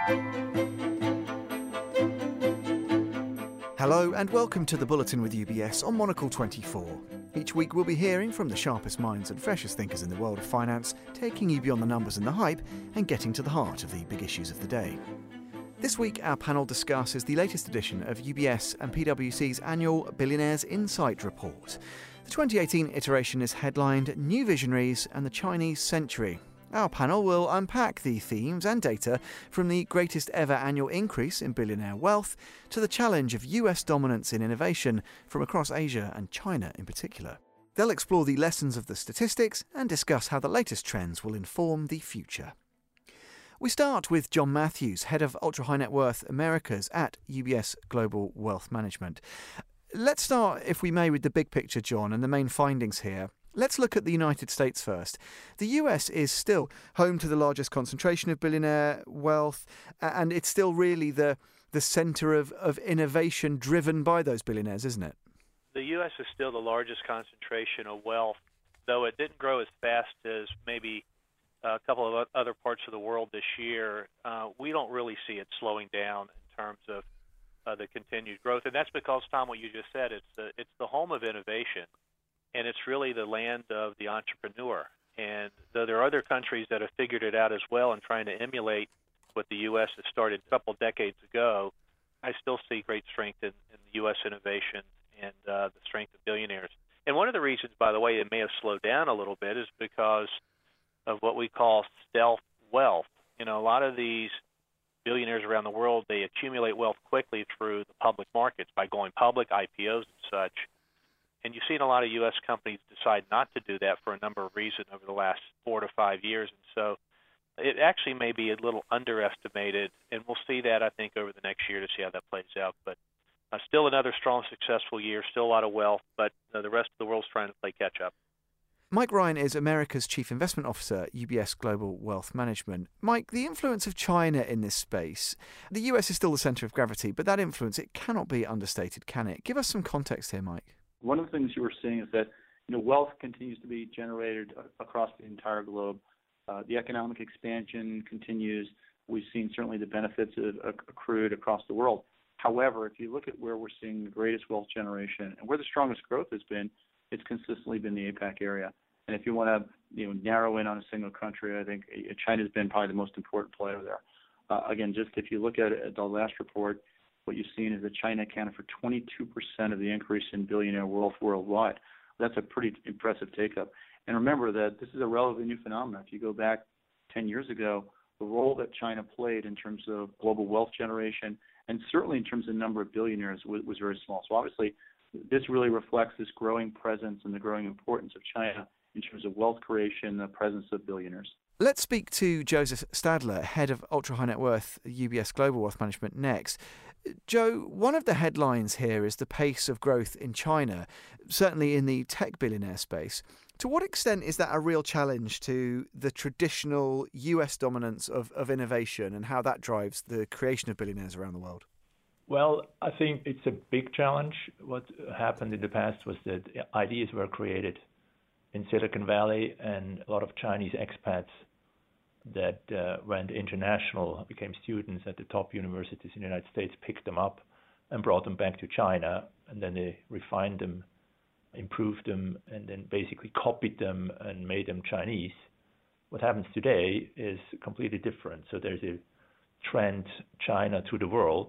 Hello and welcome to the Bulletin with UBS on Monocle 24. Each week we'll be hearing from the sharpest minds and freshest thinkers in the world of finance, taking you beyond the numbers and the hype and getting to the heart of the big issues of the day. This week our panel discusses the latest edition of UBS and PwC's annual Billionaires Insight Report. The 2018 iteration is headlined New Visionaries and the Chinese Century. Our panel will unpack the themes and data from the greatest ever annual increase in billionaire wealth to the challenge of US dominance in innovation from across Asia and China in particular. They'll explore the lessons of the statistics and discuss how the latest trends will inform the future. We start with John Matthews, Head of Ultra High Net Worth Americas at UBS Global Wealth Management. Let's start, if we may, with the big picture, John, and the main findings here. Let's look at the United States first. The US is still home to the largest concentration of billionaire wealth, and it's still really the centre of innovation driven by those billionaires, isn't it? The U.S. is still the largest concentration of wealth, though it didn't grow as fast as maybe a couple of other parts of the world this year. We don't really see it slowing down in terms of the continued growth, and that's because, Tom, what you just said, it's the home of innovation. And it's really the land of the entrepreneur. And though there are other countries that have figured it out as well and trying to emulate what the U.S. has started a couple decades ago, I still see great strength in the U.S. innovation and the strength of billionaires. And one of the reasons, by the way, it may have slowed down a little bit is because of what we call stealth wealth. You know, a lot of these billionaires around the world, they accumulate wealth quickly through the public markets by going public, IPOs and such. And you've seen a lot of U.S. companies decide not to do that for a number of reasons over the last 4 to 5 years. And so it actually may be a little underestimated, and we'll see that, I think, over the next year to see how that plays out. But still another strong, successful year, still a lot of wealth, but the rest of the world's trying to play catch-up. Mike Ryan is America's Chief Investment Officer at UBS Global Wealth Management. Mike, the influence of China in this space, the US is still the centre of gravity, but that influence, it cannot be understated, can it? Give us some context here, Mike. One of the things you were seeing is that wealth continues to be generated across the entire globe. The economic expansion continues. We've seen certainly the benefits accrued across the world. However, if you look at where we're seeing the greatest wealth generation and where the strongest growth has been, it's consistently been the APAC area. And if you want to narrow in on a single country, I think China's been probably the most important player there. Again, just if you look at the last report, what you've seen is that China accounted for 22% of the increase in billionaire wealth worldwide. That's a pretty impressive take-up. And remember that this is a relatively new phenomenon. If you go back 10 years ago, the role that China played in terms of global wealth generation and certainly in terms of the number of billionaires was very small. So obviously, this really reflects this growing presence and the growing importance of China in terms of wealth creation, the presence of billionaires. Let's speak to Joseph Stadler, Head of Ultra High Net Worth UBS Global Wealth Management, next. Joe, one of the headlines here is the pace of growth in China, certainly in the tech billionaire space. To what extent is that a real challenge to the traditional US dominance of innovation and how that drives the creation of billionaires around the world? Well, I think it's a big challenge. What happened in the past was that ideas were created in Silicon Valley, and a lot of Chinese expats that went international, became students at the top universities in the United States, picked them up and brought them back to China, and then they refined them, improved them, and then basically copied them and made them Chinese. What happens today is completely different. So there's a trend, China to the world,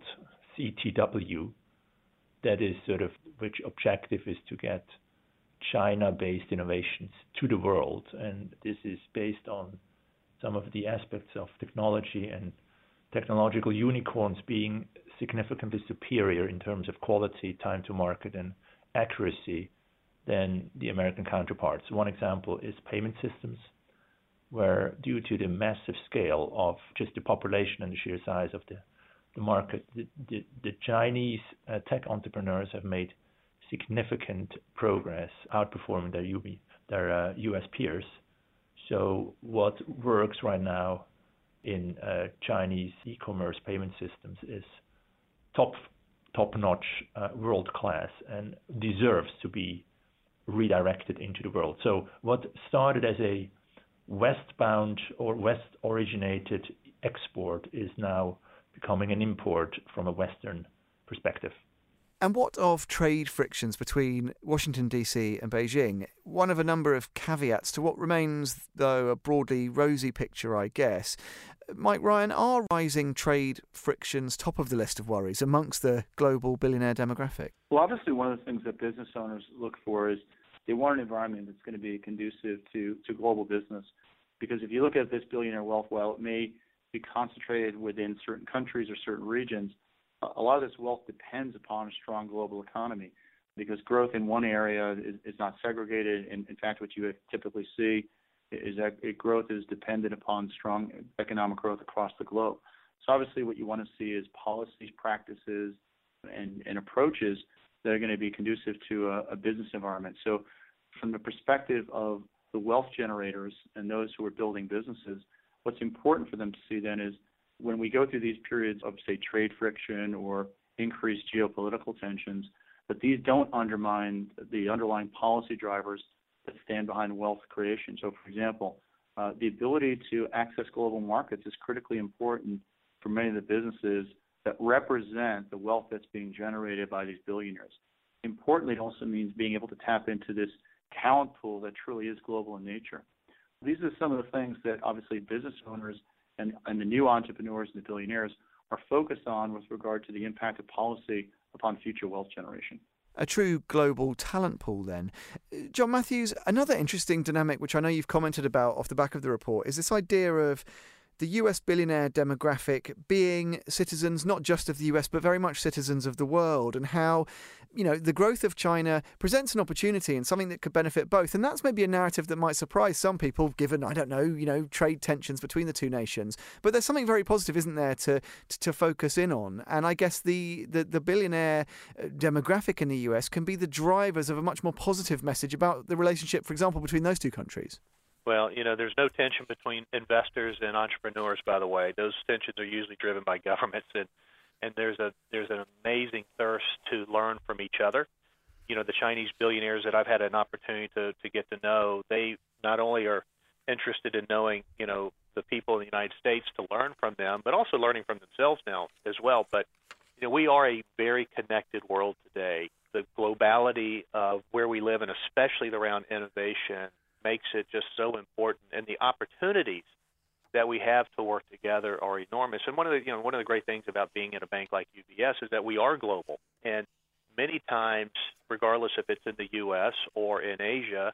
CTW, that is sort of, which objective is to get China-based innovations to the world. And this is based on some of the aspects of technology and technological unicorns being significantly superior in terms of quality, time to market, and accuracy than the American counterparts. One example is payment systems, where due to the massive scale of just the population and the sheer size of the market, the Chinese tech entrepreneurs have made significant progress, outperforming their US peers. So what works right now in Chinese e-commerce payment systems is top-notch, world-class, and deserves to be redirected into the world. So what started as a westbound or west-originated export is now becoming an import from a Western perspective. And what of trade frictions between Washington, D.C. and Beijing? One of a number of caveats to what remains, though, a broadly rosy picture, I guess. Mike Ryan, are rising trade frictions top of the list of worries amongst the global billionaire demographic? Well, obviously, one of the things that business owners look for is they want an environment that's going to be conducive to global business. Because if you look at this billionaire wealth, while it may be concentrated within certain countries or certain regions, a lot of this wealth depends upon a strong global economy, because growth in one area is not segregated. In fact, what you typically see is that growth is dependent upon strong economic growth across the globe. So obviously what you want to see is policies, practices, and approaches that are going to be conducive to a business environment. So from the perspective of the wealth generators and those who are building businesses, what's important for them to see then is when we go through these periods of, say, trade friction or increased geopolitical tensions, that these don't undermine the underlying policy drivers that stand behind wealth creation. So, for example, the ability to access global markets is critically important for many of the businesses that represent the wealth that's being generated by these billionaires. Importantly, it also means being able to tap into this talent pool that truly is global in nature. These are some of the things that obviously business owners and the new entrepreneurs and the billionaires are focused on with regard to the impact of policy upon future wealth generation. A true global talent pool then. John Matthews, another interesting dynamic which I know you've commented about off the back of the report is this idea of the US billionaire demographic being citizens not just of the US but very much citizens of the world, and how, you know, the growth of China presents an opportunity and something that could benefit both. And that's maybe a narrative that might surprise some people given, I don't know, trade tensions between the two nations. But there's something very positive, isn't there, to focus in on. And I guess the billionaire demographic in the US can be the drivers of a much more positive message about the relationship, for example, between those two countries. Well, there's no tension between investors and entrepreneurs, by the way. Those tensions are usually driven by governments, and there's an amazing thirst to learn from each other. The Chinese billionaires that I've had an opportunity to get to know, they not only are interested in knowing, the people in the United States to learn from them, but also learning from themselves now as well. But, we are a very connected world today. The globality of where we live, and especially around innovation, makes it just so important, and the opportunities that we have to work together are enormous. And one of the great things about being in a bank like UBS is that we are global. And many times, regardless if it's in the U.S. or in Asia,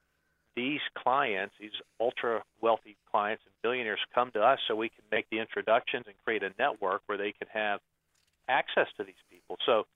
these clients, these ultra wealthy clients and billionaires, come to us so we can make the introductions and create a network where they can have access to these people. So,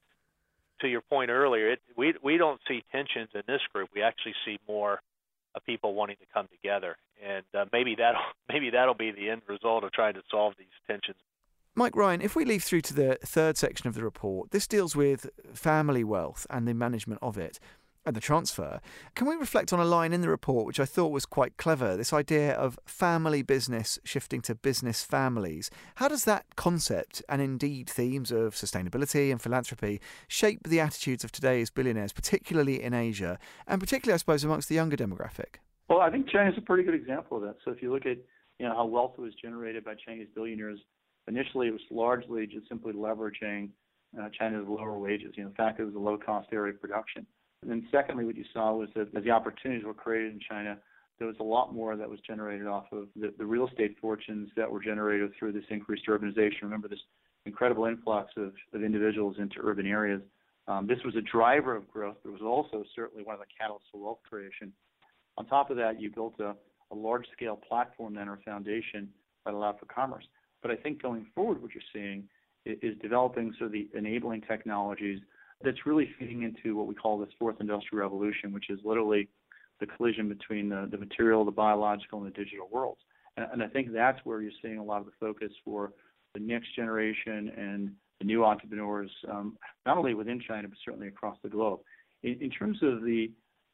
to your point earlier, we don't see tensions in this group. We actually see more of people wanting to come together, and maybe that'll be the end result of trying to solve these tensions. Mike Ryan, if we leave through to the third section of the report, this deals with family wealth and the management of it and the transfer. Can we reflect on a line in the report which I thought was quite clever, this idea of family business shifting to business families? How does that concept, and indeed themes of sustainability and philanthropy, shape the attitudes of today's billionaires, particularly in Asia, and particularly, I suppose, amongst the younger demographic? Well, I think China's a pretty good example of that. So if you look at how wealth was generated by Chinese billionaires, initially it was largely just simply leveraging China's lower wages. The fact it was a low-cost area of production. And then secondly, what you saw was that as the opportunities were created in China, there was a lot more that was generated off of the real estate fortunes that were generated through this increased urbanization. Remember this incredible influx of individuals into urban areas. This was a driver of growth, but it was also certainly one of the catalysts for wealth creation. On top of that, you built a large-scale platform then, or foundation, that allowed for commerce. But I think going forward, what you're seeing is developing sort of the enabling technologies that's really feeding into what we call this fourth industrial revolution, which is literally the collision between the material, the biological, and the digital worlds. And I think that's where you're seeing a lot of the focus for the next generation and the new entrepreneurs, not only within China, but certainly across the globe. In terms of the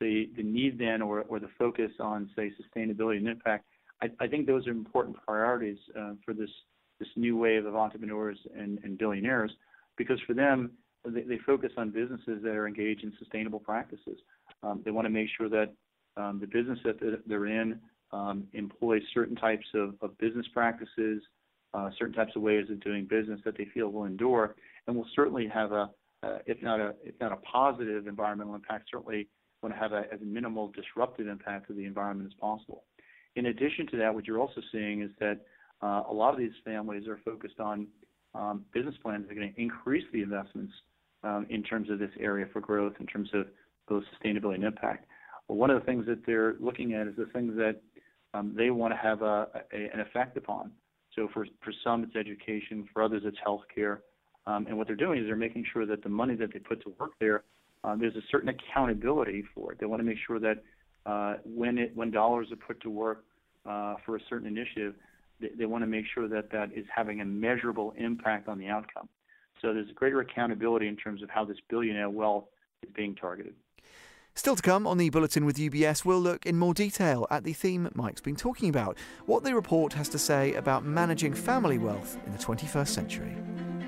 need then, or the focus on, say, sustainability and impact, I think those are important priorities for this new wave of entrepreneurs and billionaires, because for them, they focus on businesses that are engaged in sustainable practices. They want to make sure that the business that they're in employs certain types of business practices, certain types of ways of doing business that they feel will endure, and will certainly have if not a positive environmental impact, certainly want to have as minimal disruptive impact to the environment as possible. In addition to that, what you're also seeing is that a lot of these families are focused on business plans that are going to increase the investments in terms of this area for growth, in terms of both sustainability and impact. Well, one of the things that they're looking at is the things that they want to have an effect upon. So for some, it's education. For others, it's healthcare. And what they're doing is they're making sure that the money that they put to work there, there's a certain accountability for it. They want to make sure that when dollars are put to work for a certain initiative, they want to make sure that that is having a measurable impact on the outcome. So there's greater accountability in terms of how this billionaire wealth is being targeted. Still to come on the Bulletin with UBS, we'll look in more detail at the theme Mike's been talking about, what the report has to say about managing family wealth in the 21st century.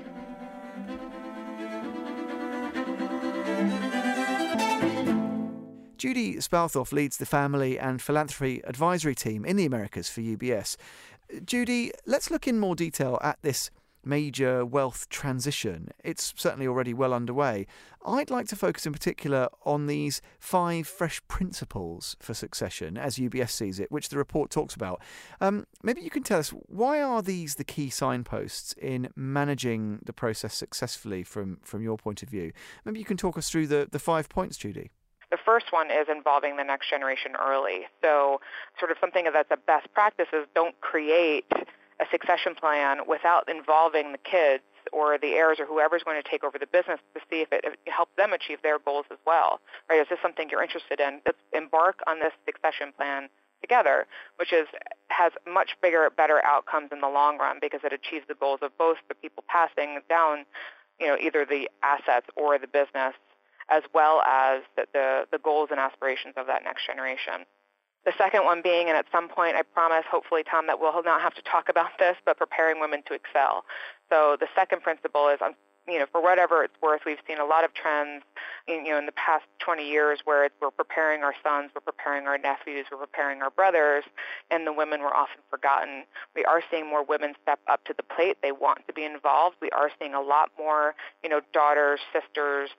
Judy Spalthoff leads the Family and Philanthropy Advisory Team in the Americas for UBS. Judy, let's look in more detail at this major wealth transition. It's certainly already well underway. I'd like to focus in particular on these 5 fresh principles for succession, as UBS sees it, which the report talks about. Maybe you can tell us, why are these the key signposts in managing the process successfully from your point of view? Maybe you can talk us through the 5 points, Judy. The first one is involving the next generation early. So sort of something that's a best practice is don't create a succession plan without involving the kids or the heirs or whoever's going to take over the business to see if it helps them achieve their goals as well. Right? Is this something you're interested in? Let's embark on this succession plan together, which has much better outcomes in the long run because it achieves the goals of both the people passing down, either the assets or the business, as well as the goals and aspirations of that next generation. The second one being, and at some point I promise, hopefully, Tom, that we'll not have to talk about this, but preparing women to excel. So the second principle is, for whatever it's worth, we've seen a lot of trends, in the past 20 years where we're preparing our sons, we're preparing our nephews, we're preparing our brothers, and the women were often forgotten. We are seeing more women step up to the plate. They want to be involved. We are seeing a lot more, daughters, sisters,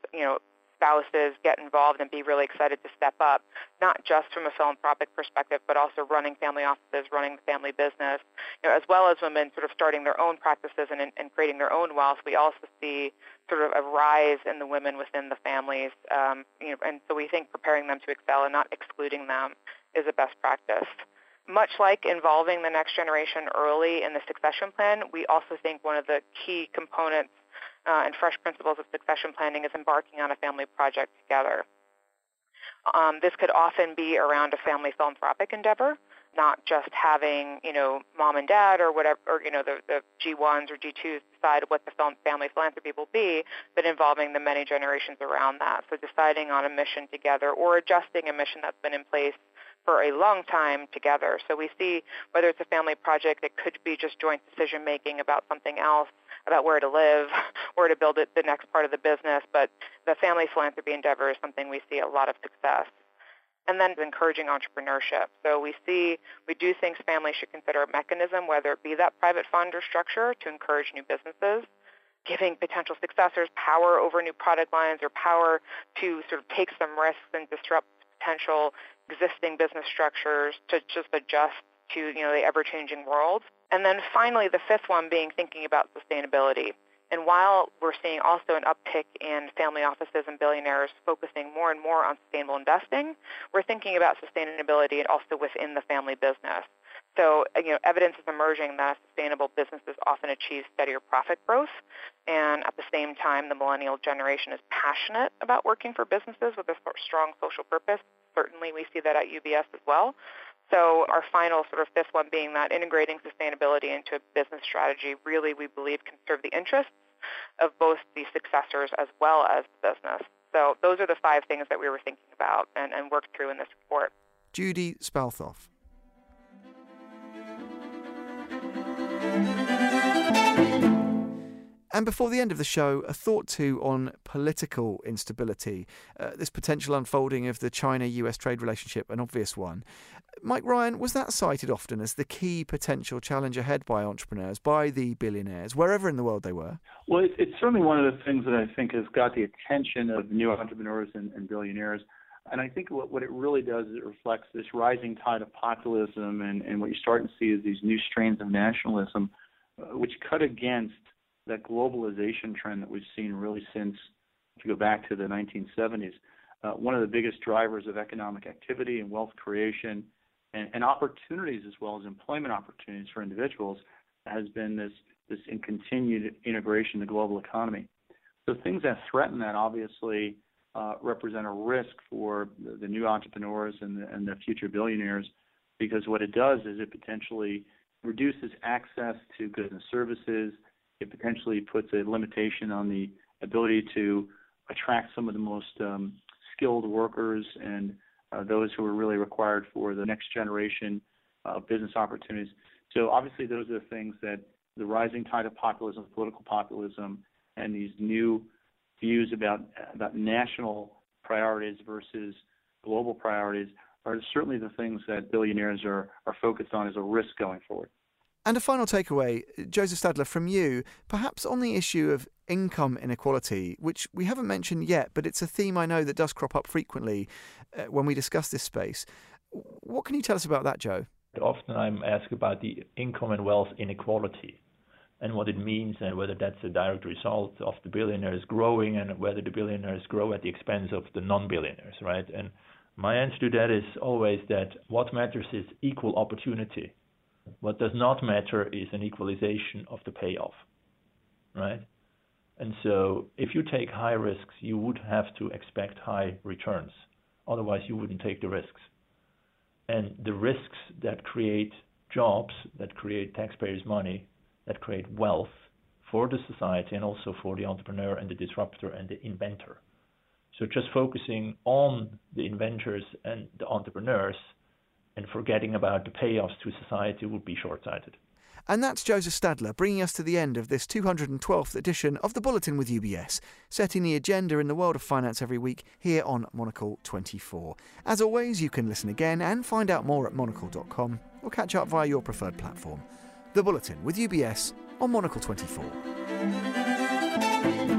spouses get involved and be really excited to step up, not just from a philanthropic perspective, but also running family offices, running the family business, as well as women sort of starting their own practices and creating their own wealth. We also see sort of a rise in the women within the families, and so we think preparing them to excel and not excluding them is a best practice. Much like involving the next generation early in the succession plan, we also think one of the key components and fresh principles of succession planning is embarking on a family project together. This could often be around a family philanthropic endeavor, not just having, mom and dad or whatever, or, the G1s or G2s decide what the family philanthropy will be, but involving the many generations around that. So deciding on a mission together or adjusting a mission that's been in place for a long time together. So we see whether it's a family project, it could be just joint decision making about something else, about where to live, where to build the next part of the business, but the family philanthropy endeavor is something we see a lot of success. And then encouraging entrepreneurship. So we do think families should consider a mechanism, whether it be that private fund or structure, to encourage new businesses, giving potential successors power over new product lines or power to sort of take some risks and disrupt potential existing business structures to just adjust to the ever-changing world. And then finally, the fifth one being thinking about sustainability. And while we're seeing also an uptick in family offices and billionaires focusing more and more on sustainable investing, we're thinking about sustainability and also within the family business. So, evidence is emerging that sustainable businesses often achieve steadier profit growth. And at the same time, the millennial generation is passionate about working for businesses with a strong social purpose. Certainly, we see that at UBS as well. So our final sort of fifth one being that integrating sustainability into a business strategy really, we believe, can serve the interests of both the successors as well as the business. So those are the 5 things that we were thinking about and worked through in this report. Judy Spalthoff. And before the end of the show, a thought too on political instability. This potential unfolding of the China-US trade relationship, an obvious one. Mike Ryan, was that cited often as the key potential challenge ahead by entrepreneurs, by the billionaires, wherever in the world they were? Well, it's certainly one of the things that I think has got the attention of new entrepreneurs and billionaires. And I think what it really does is it reflects this rising tide of populism, and what you're starting to see is these new strains of nationalism, which cut against that globalization trend that we've seen really since, if you go back to the 1970s. One of the biggest drivers of economic activity and wealth creation and opportunities, as well as employment opportunities for individuals, has been this continued integration in the global economy. So things that threaten that obviously represent a risk for the new entrepreneurs and the future billionaires, because what it does is it potentially reduces access to goods and services. It potentially puts a limitation on the ability to attract some of the most skilled workers and those who are really required for the next generation of business opportunities. So obviously those are the things that the rising tide of populism, political populism, and these new views about national priorities versus global priorities are certainly the things that billionaires are focused on as a risk going forward. And a final takeaway, Joseph Stadler, from you, perhaps on the issue of income inequality, which we haven't mentioned yet, but it's a theme I know that does crop up frequently when we discuss this space. What can you tell us about that, Joe? Often I'm asked about the income and wealth inequality and what it means, and whether that's a direct result of the billionaires growing, and whether the billionaires grow at the expense of the non-billionaires, right? And my answer to that is always that what matters is equal opportunity. What does not matter is an equalization of the payoff, right? And so if you take high risks, you would have to expect high returns. Otherwise, you wouldn't take the risks. And the risks that create jobs, that create taxpayers' money, that create wealth for the society and also for the entrepreneur and the disruptor and the inventor. So just focusing on the inventors and the entrepreneurs and forgetting about the payoffs to society would be short-sighted. And that's Joseph Stadler bringing us to the end of this 212th edition of the Bulletin with UBS, setting the agenda in the world of finance every week here on Monocle 24. As always, you can listen again and find out more at monocle.com or catch up via your preferred platform. The Bulletin with UBS on Monocle 24.